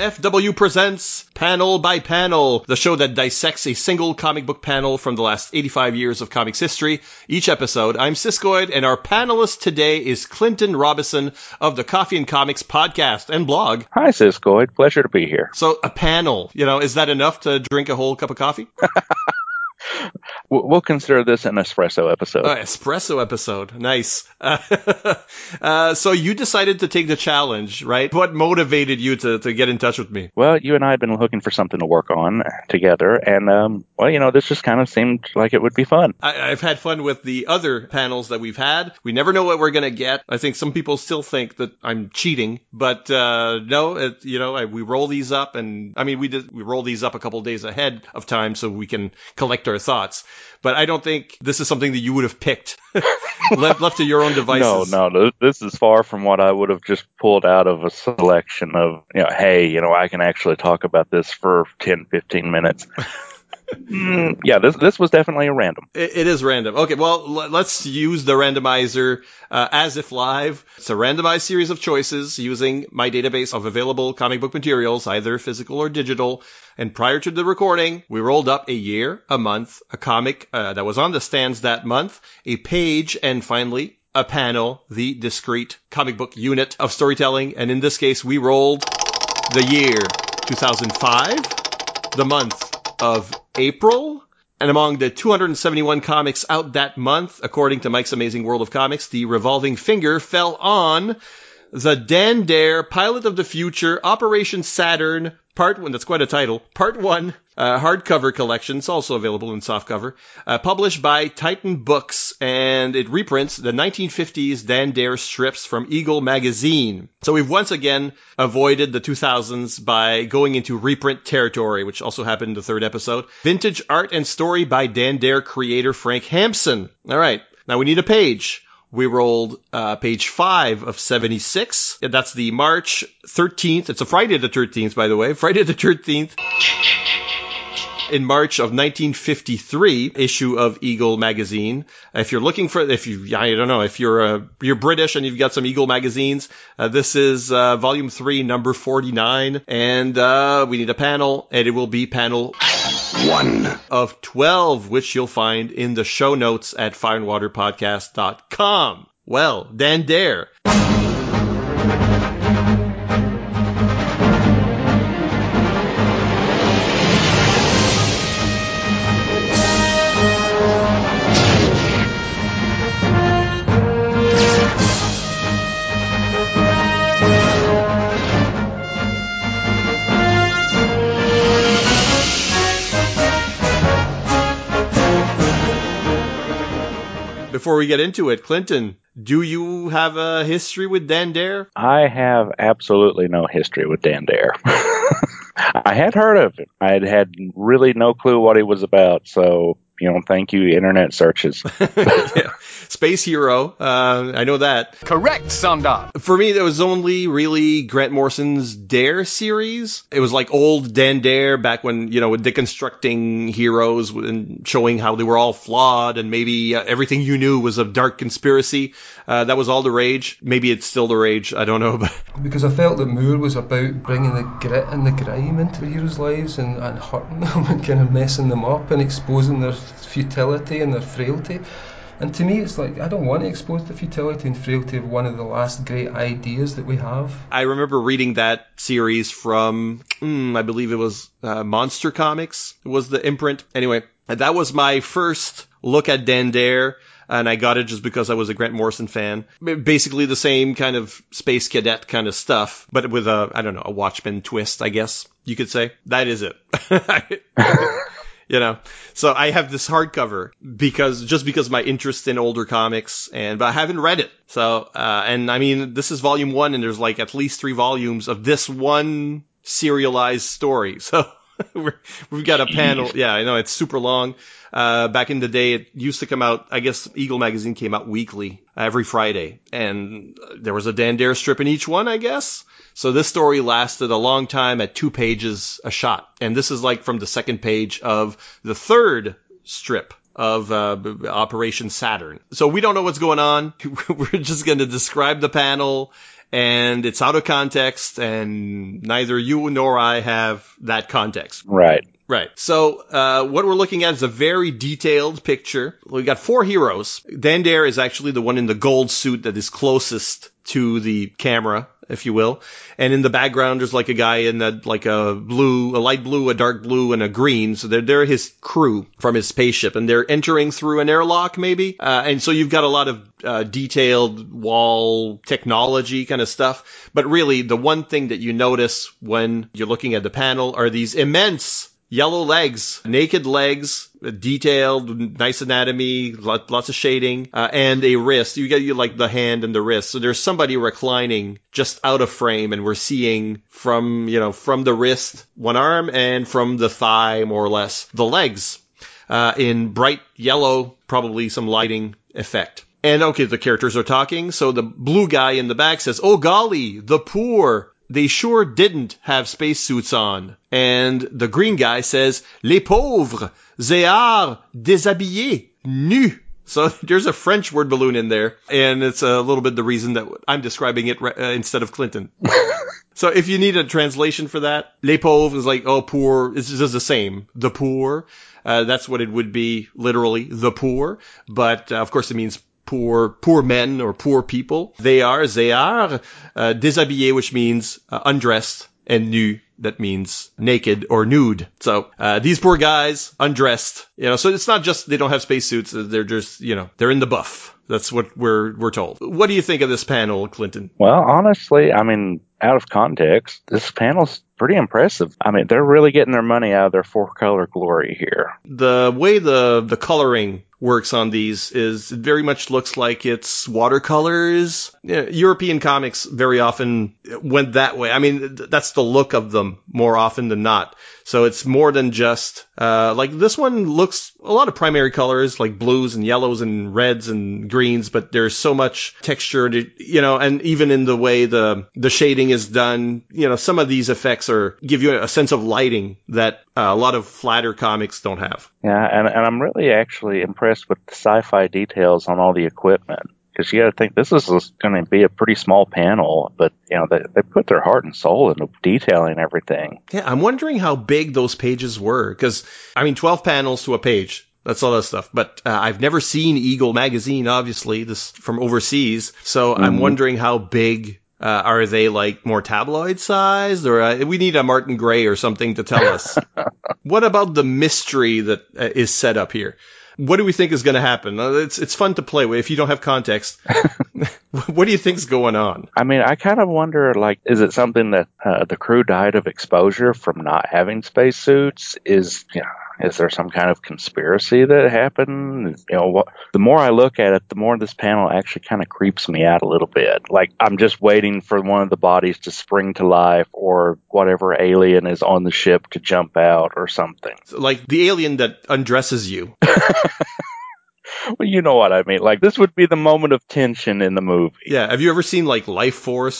FW presents Panel by Panel, the show that dissects a single comic book panel from the last 85 years of comics history. Each episode, I'm Siskoid, and our panelist today is Clinton Robison of the Coffee and Comics podcast and blog. Hi, Siskoid. Pleasure to be here. So, a panel, is that enough to drink a whole cup of coffee? We'll consider this an espresso episode. Espresso episode. Nice. So you decided to take the challenge, right? What motivated you to get in touch with me? Well, you and I have been looking for something to work on together, and, this just kind of seemed like it would be fun. I've had fun with the other panels that we've had. We never know what we're going to get. I think some people still think that I'm cheating, but no, we roll these up, and we roll these up a couple days ahead of time so we can collect our thoughts. But I don't think this is something that you would have picked, left to your own devices. No, this is far from what I would have just pulled out of a selection of, hey, I can actually talk about this for 10, 15 minutes. Yeah, this was definitely a random. It is random. Okay, well, let's use the randomizer as if live. It's a randomized series of choices using my database of available comic book materials, either physical or digital. And prior to the recording, we rolled up a year, a month, a comic that was on the stands that month, a page, and finally, a panel, the discrete comic book unit of storytelling. And in this case, we rolled the year 2005, the month of April, and among the 271 comics out that month, according to Mike's Amazing World of Comics, the revolving finger fell on the Dan Dare Pilot of the Future Operation Saturn Part 1, that's quite a title, Part 1, hardcover collection. It's also available in softcover, published by Titan Books, and it reprints the 1950s Dan Dare strips from Eagle magazine. So we've once again avoided the 2000s by going into reprint territory, which also happened in the third episode. Vintage art and story by Dan Dare creator Frank Hampson. All right, now we need a page. We rolled page 5 of 76. That's the March 13th. It's a Friday the 13th, by the way. Friday the 13th. In March of 1953 issue of Eagle magazine. If you're looking for, if you're British and you've got some Eagle magazines, this is volume 3, number 49, and we need a panel, and it will be panel 1 of 12, which you'll find in the show notes at fireandwaterpodcast.com. Well, Dan Dare. Before we get into it, Clinton, do you have a history with Dan Dare? I have absolutely no history with Dan Dare. I had heard of him. I had really no clue what he was about, so, thank you, internet searches. Yeah. Space hero, I know that. Correct, Sundar. For me, there was only really Grant Morrison's Dare series. It was like old Dan Dare back when, with deconstructing heroes and showing how they were all flawed and maybe everything you knew was a dark conspiracy. That was all the rage. Maybe it's still the rage. I don't know. But because I felt that Moore was about bringing the grit and the grime into the heroes' lives and hurting them and kind of messing them up and exposing their futility and their frailty. And to me, it's like, I don't want to expose the futility and frailty of one of the last great ideas that we have. I remember reading that series from, I believe it was Monster Comics was the imprint. Anyway, that was my first look at Dan Dare, and I got it just because I was a Grant Morrison fan. Basically the same kind of Space Cadet kind of stuff, but with a Watchmen twist, I guess you could say. That is it. So I have this hardcover because my interest in older comics, but I haven't read it. So, this is volume 1, and there's like at least 3 volumes of this one serialized story. So we've got a panel. Yeah, I know it's super long. Back in the day, it used to come out, I guess Eagle magazine came out weekly, every Friday, and there was a Dan Dare strip in each one, I guess. So this story lasted a long time at 2 pages a shot. And this is like from the second page of the third strip of Operation Saturn. So we don't know what's going on. We're just going to describe the panel, and it's out of context, and neither you nor I have that context. Right. Right. So what we're looking at is a very detailed picture. We got 4 heroes. Dandare is actually the one in the gold suit that is closest to the camera, if you will. And in the background, there's like a guy in a light blue, a dark blue, and a green. So they're his crew from his spaceship, and they're entering through an airlock, maybe. And so you've got a lot of detailed wall technology kind of stuff. But really, the one thing that you notice when you're looking at the panel are these immense yellow legs, naked legs, detailed, nice anatomy, lots of shading, and a wrist. You get like the hand and the wrist. So there's somebody reclining just out of frame, and we're seeing from the wrist, one arm, and from the thigh, more or less, the legs, in bright yellow, probably some lighting effect. And okay, the characters are talking. So the blue guy in the back says, "Oh golly, the poor. They sure didn't have spacesuits on." And the green guy says, "Les pauvres, they are déshabillés, nus." So there's a French word balloon in there, and it's a little bit the reason that I'm describing it instead of Clinton. So if you need a translation for that, les pauvres is like, oh, poor. It's just the same. The poor. That's what it would be, literally, the poor. But, of course, it means poor men or poor people. They are déshabillés, which means undressed, and nu, that means naked or nude. So these poor guys, undressed, so it's not just they don't have spacesuits, they're just, they're in the buff. That's what we're told. What do you think of this panel, Clinton? Well, honestly, I mean, out of context, this panel's pretty impressive. I mean, they're really getting their money out of their 4-color glory here. The way the coloring works on these is it very much looks like it's watercolors. European comics very often went that way. I mean, that's the look of them more often than not. So it's more than just, like this one looks a lot of primary colors like blues and yellows and reds and greens, but there's so much texture, and even in the way the shading is done, some of these effects give you a sense of lighting that a lot of flatter comics don't have. Yeah, and I'm really actually impressed with the sci-fi details on all the equipment. Because you got to think this is going to be a pretty small panel, but they put their heart and soul into detailing everything. Yeah, I'm wondering how big those pages were. Because 12 panels to a page. That's all that stuff. But I've never seen Eagle magazine, obviously, this from overseas. So I'm wondering how big. Are they like more tabloid sized, or we need a Martin Gray or something to tell us? What about the mystery that is set up here? What do we think is going to happen? It's fun to play with if you don't have context. What do you think's going on? I mean, I kind of wonder, like, is it something that the crew died of exposure from not having spacesuits? Is there some kind of conspiracy that happened? The more I look at it, the more this panel actually kind of creeps me out a little bit. Like, I'm just waiting for one of the bodies to spring to life, or whatever alien is on the ship to jump out or something. Like the alien that undresses you. Well, you know what I mean. Like, this would be the moment of tension in the movie. Yeah. Have you ever seen like Life Force?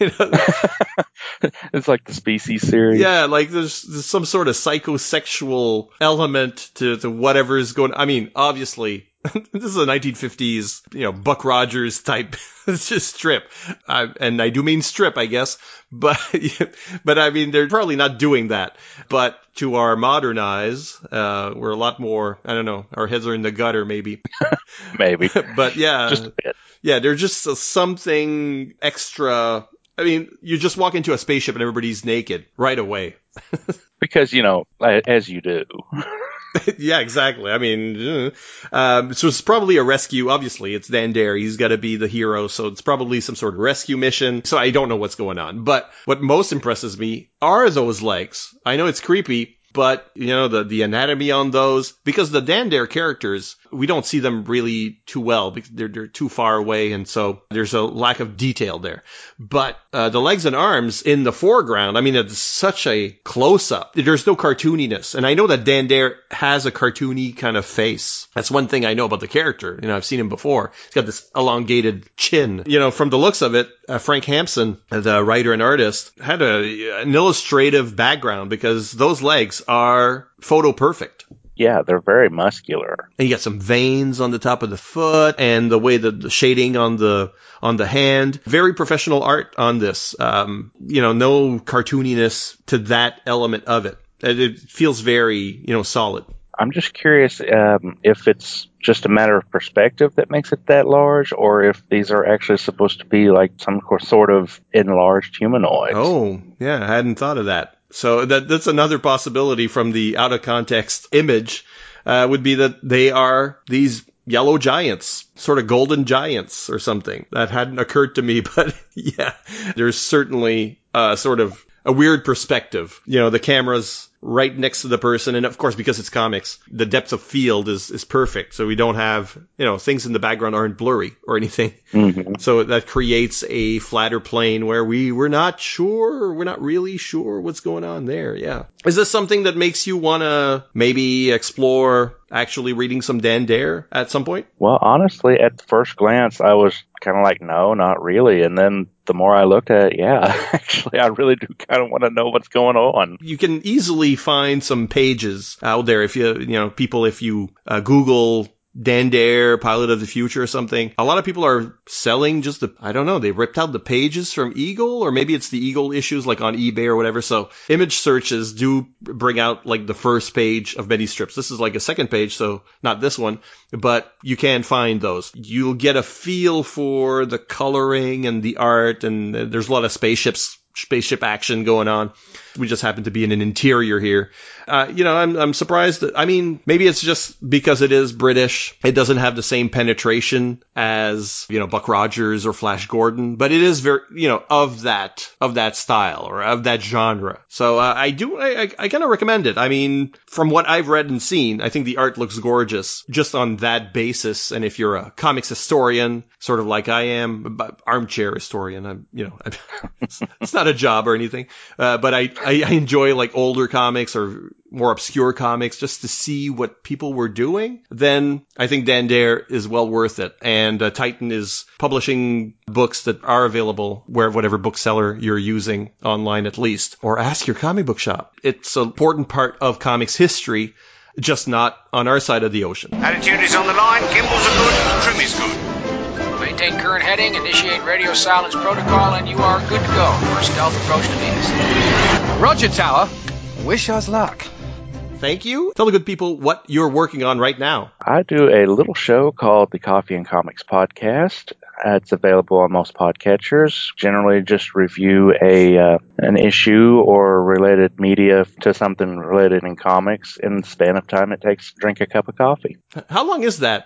It's like the Species series. Yeah, like there's some sort of psychosexual element to whatever is going. I mean, obviously, this is a 1950s, Buck Rogers type strip, and I do mean strip, I guess. But I mean, they're probably not doing that. But to our modern eyes, we're a lot more. I don't know. Our heads are in the gutter, maybe. Maybe. But yeah, just a bit. Yeah, there's just something extra. I mean, you just walk into a spaceship and everybody's naked right away. Because, as you do. Yeah, exactly. I mean, so it's probably a rescue. Obviously, it's Dandare. He's got to be the hero. So it's probably some sort of rescue mission. So I don't know what's going on. But what most impresses me are those legs. I know it's creepy. But, the anatomy on those, because the Dandare characters, we don't see them really too well because they're too far away. And so there's a lack of detail there. But the legs and arms in the foreground, I mean, it's such a close up. There's no cartooniness. And I know that Dandare has a cartoony kind of face. That's one thing I know about the character. I've seen him before. He's got this elongated chin. From the looks of it, Frank Hampson, the writer and artist, had an illustrative background because those legs are photo perfect. Yeah, they're very muscular. And you got some veins on the top of the foot, and the way that the shading on the hand. Very professional art on this. No cartooniness to that element of it. It feels very, solid. I'm just curious if it's just a matter of perspective that makes it that large, or if these are actually supposed to be like some sort of enlarged humanoids. Oh, yeah, I hadn't thought of that. So that's another possibility from the out of context image, would be that they are these yellow giants, sort of golden giants or something. That hadn't occurred to me, but yeah, there's certainly sort of a weird perspective. The camera's right next to the person, and of course, because it's comics, the depth of field is perfect, so we don't have, things in the background aren't blurry or anything. Mm-hmm. So that creates a flatter plane where we're not really sure what's going on there. Yeah. Is this something that makes you want to maybe explore actually reading some Dan Dare at some point? Well, honestly, at first glance, I was kind of like, no, not really. And then the more I looked at it, yeah, actually, I really do kind of want to know what's going on. You can easily find some pages out there if you Google Dan Dare, Pilot of the Future or something. A lot of people are selling just they ripped out the pages from Eagle, or maybe it's the Eagle issues like on eBay or whatever. So image searches do bring out like the first page of many strips. This is like a second page, so not this one, but you can find those. You'll get a feel for the coloring and the art, and there's a lot of spaceship action going on. We just happen to be in an interior here. I'm surprised that, maybe it's just because it is British. It doesn't have the same penetration as, Buck Rogers or Flash Gordon, but it is very, of that style or of that genre. So, I kind of recommend it. From what I've read and seen, I think the art looks gorgeous just on that basis. And if you're a comics historian, sort of like I am, armchair historian, it's not a job or anything. But I enjoy like older comics or more obscure comics just to see what people were doing. Then I think Dan Dare is well worth it. And Titan is publishing books that are available whatever bookseller you're using online at least, or ask your comic book shop. It's an important part of comics history, just not on our side of the ocean. Attitude is on the line, gimbals are good, trim is good. Maintain current heading, initiate radio silence protocol, and you are good to go for stealth approach to Venus. Roger, Tower. Wish us luck. Thank you. Tell the good people what you're working on right now. I do a little show called the Coffee and Comics Podcast. It's available on most podcatchers. Generally just review an issue or related media to something related in comics in the span of time it takes to drink a cup of coffee. How long is that?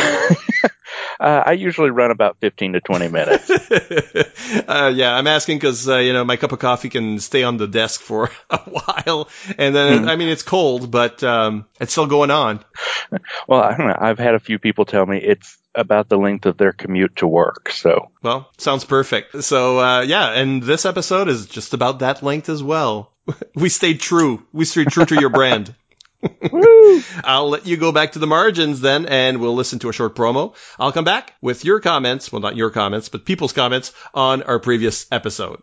I usually run about 15 to 20 minutes. Yeah, I'm asking because, my cup of coffee can stay on the desk for a while. And then, it's cold, but it's still going on. Well, I don't know. I've had a few people tell me it's about the length of their commute to work. So, well, sounds perfect. So, and this episode is just about that length as well. We stayed true. We stayed true to your brand. I'll let you go back to the margins then, and we'll listen to a short promo. I'll come back with your comments, well, not your comments, but people's comments on our previous episode.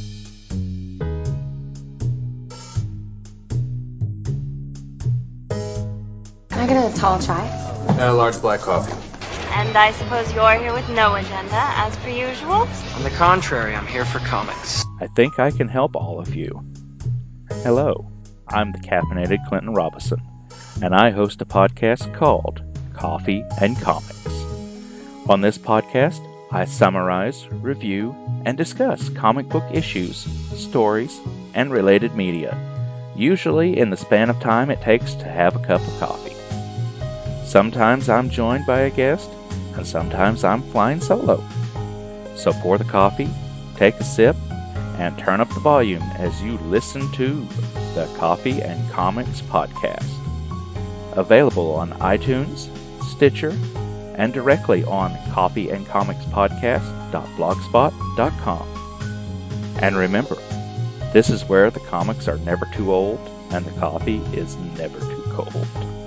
Can I get a tall chai? And a large black coffee. And I suppose you're here with no agenda, as per usual? On the contrary, I'm here for comics. I think I can help all of you. Hello, I'm the caffeinated Clinton Robinson, and I host a podcast called Coffee and Comics. On this podcast, I summarize, review, and discuss comic book issues, stories, and related media, usually in the span of time it takes to have a cup of coffee. Sometimes I'm joined by a guest, and sometimes I'm flying solo. So pour the coffee, take a sip, and turn up the volume as you listen to the Coffee and Comics Podcast. Available on iTunes, Stitcher, and directly on coffeeandcomicspodcast.blogspot.com. And remember, this is where the comics are never too old and the coffee is never too cold.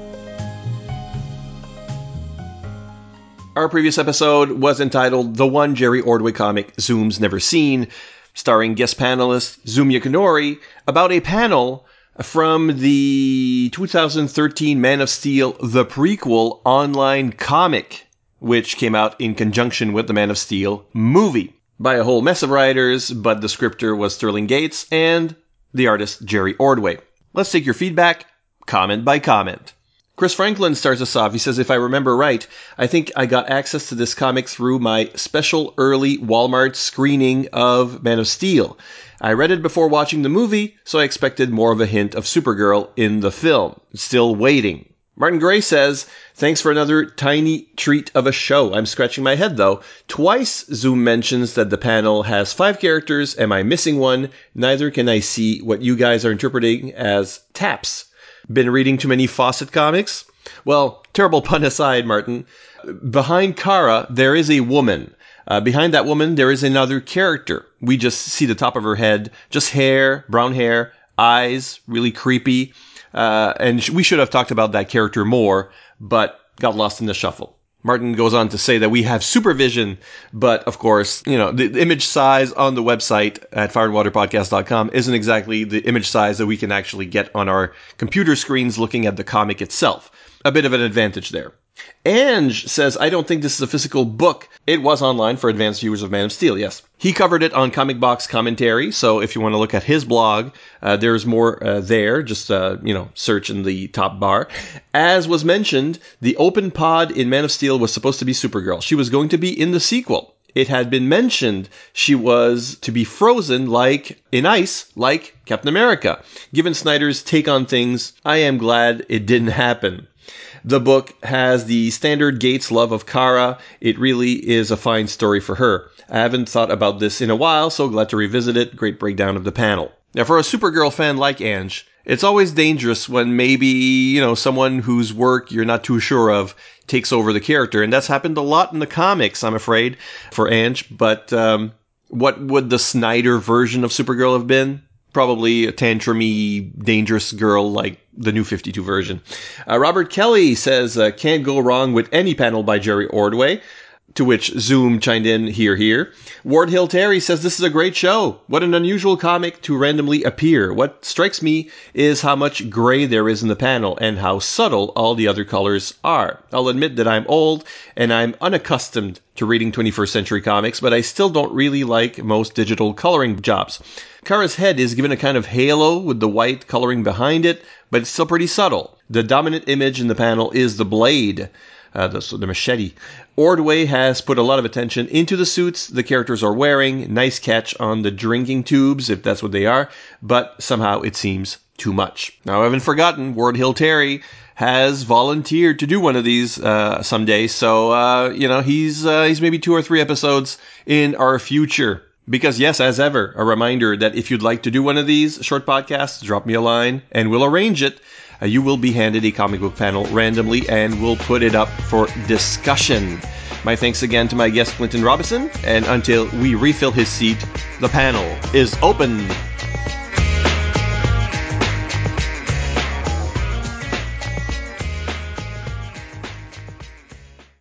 Our previous episode was entitled The One Jerry Ordway Comic Zoom's Never Seen, starring guest panelist Zoom Yukinori, about a panel from the 2013 Man of Steel, the prequel online comic, which came out in conjunction with the Man of Steel movie by a whole mess of writers, but the scripter was Sterling Gates and the artist Jerry Ordway. Let's take your feedback, comment by comment. Chris Franklin starts us off. He says, if I remember right, I think I got access to this comic through my special early Walmart screening of Man of Steel. I read it before watching the movie, so I expected more of a hint of Supergirl in the film. Still waiting. Martin Gray says, thanks for another tiny treat of a show. I'm scratching my head, though. Twice Zoom mentions that the panel has 5 characters. Am I missing one? Neither can I see what you guys are interpreting as taps. Been reading too many Fawcett comics? Well, terrible pun aside, Martin. Behind Kara, there is a woman. Behind that woman, there is another character. We just see the top of her head. Just hair, brown hair, eyes, really creepy. And we should have talked about that character more, but got lost in the shuffle. Martin goes on to say that we have supervision, but of course, the image size on the website at fireandwaterpodcast.com isn't exactly the image size that we can actually get on our computer screens looking at the comic itself. A bit of an advantage there. Ange says, I don't think this is a physical book. It was online for advanced viewers of Man of Steel, yes. He covered it on Comic Box Commentary, so if you want to look at his blog, there's more there. Just, search in the top bar. As was mentioned, the open pod in Man of Steel was supposed to be Supergirl. She was going to be in the sequel. It had been mentioned she was to be frozen in ice, like Captain America. Given Snyder's take on things, I am glad it didn't happen. The book has the standard Gates love of Kara. It really is a fine story for her. I haven't thought about this in a while, so glad to revisit it. Great breakdown of the panel. Now, for a Supergirl fan like Ange, it's always dangerous when maybe, someone whose work you're not too sure of takes over the character. And that's happened a lot in the comics, I'm afraid, for Ange. But what would the Snyder version of Supergirl have been? Probably a tantrumy, dangerous girl like the New 52 version. Robert Kelly says, can't go wrong with any panel by Jerry Ordway. To which Zoom chimed in, here. Ward Hill Terry says, this is a great show. What an unusual comic to randomly appear. What strikes me is how much gray there is in the panel and how subtle all the other colors are. I'll admit that I'm old and I'm unaccustomed to reading 21st century comics, but I still don't really like most digital coloring jobs. Kara's head is given a kind of halo with the white coloring behind it, but it's still pretty subtle. The dominant image in the panel is the blade. The machete. Ordway has put a lot of attention into the suits the characters are wearing. Nice catch on the drinking tubes, if that's what they are, but somehow it seems too much. Now, I haven't forgotten, Ward Hill Terry has volunteered to do one of these someday, so, he's maybe 2 or 3 episodes in our future. Because yes, as ever, a reminder that if you'd like to do one of these short podcasts, drop me a line and we'll arrange it. You will be handed a comic book panel randomly and we'll put it up for discussion. My thanks again to my guest, Clinton Robinson, and until we refill his seat, the panel is open.